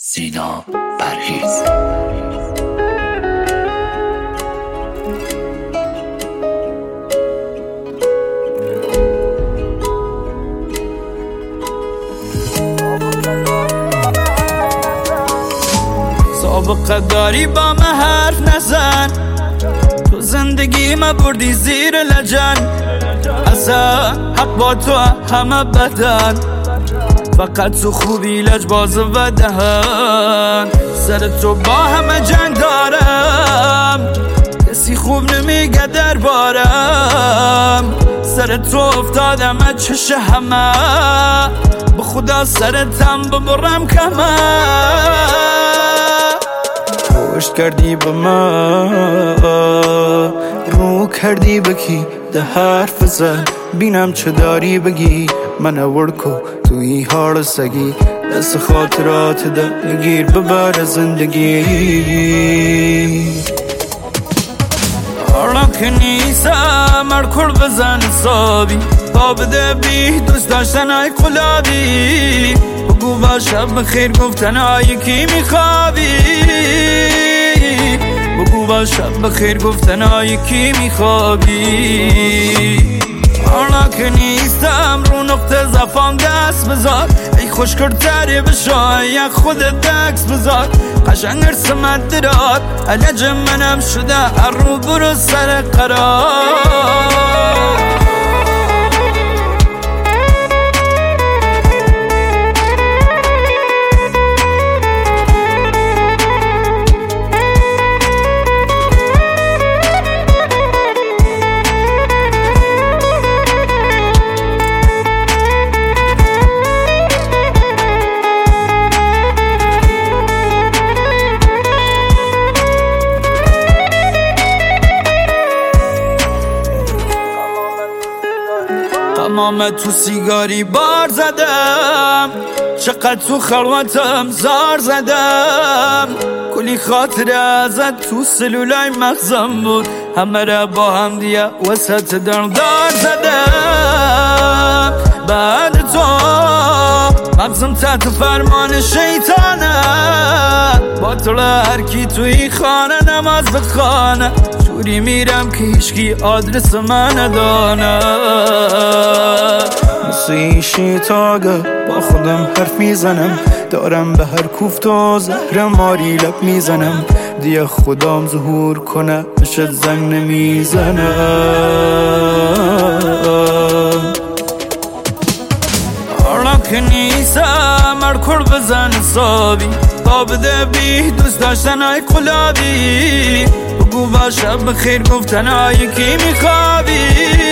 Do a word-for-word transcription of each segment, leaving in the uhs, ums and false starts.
سینا پرهیز. سابقه داری با من حرف نزن، تو زندگی ما بردی زیر لجن. اصلا حق با تو همه بدن، فقط تو خوبی لجباز و دهن. سر تو با همه جنگ دارم، کسی خوب نمیگه در بارم. سر تو افتادم از چش همه، به خدا سرتم ببرم کمه. پشت کردی به من، رو کردی بکی ده حرف زن. بینم چه داری بگی، من ورکو توی حال سگی. دست خاطرات ده نگیر ببر زندگی. حالا که نیستم مرکل بزن حسابی، با بده بی دوست داشتن های قلابی. بگو با شب بخیر گفتن های کی میخوابی. بگو با شب بخیر گفتن های کی میخوابی. حالا که نیستم رو نقطه زفام دست بذار، ای خوش کردتری بشای یک خودت دکس بذار. قشنگ ارسمت دراد علج منم شده رو برو سر قرار. تمام تو سیگاری بار زدم، چقدر تو خلوتم زار زدم. کلی خاطره ازت تو سلولای مغزم بود، همه را با هم دیگه وسط دردار زدم. بعد تو مغزم تحت فرمان شیطانه، با تو هر کی توی خانه نماز بخانه. جوری میرم که هیچکی آدرس من ندانه. مثل این شیطاگه با خودم حرف میزنم، دارم به هر کوفت و زهر ماری لب میزنم. دیگه خدام ظهور کنه بشد زنگ نمیزنم. حالا که نیستم مرکل بزن حسابی، با بده بی دوست داشتن های قلابی. بگو با شب بخیر گفتن های کی میخوابی.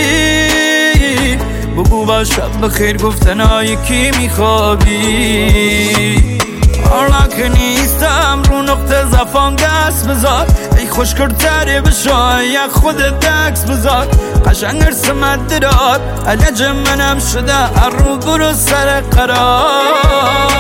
بگو با شب بخیر گفتن های کی میخوابی. حالا که نیستم رو نقطه زفام دست بذار، ای خوش کردتری بشای یک خودت دکس بذار. قشنگ ارسمت دراد علج منم شده رو برو سر قرار.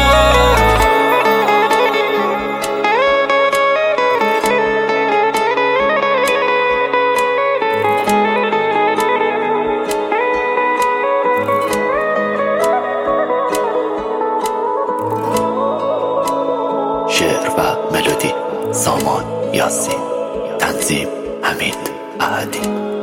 شعر و ملودی سامان یاسین، تنظیم حمید احدی.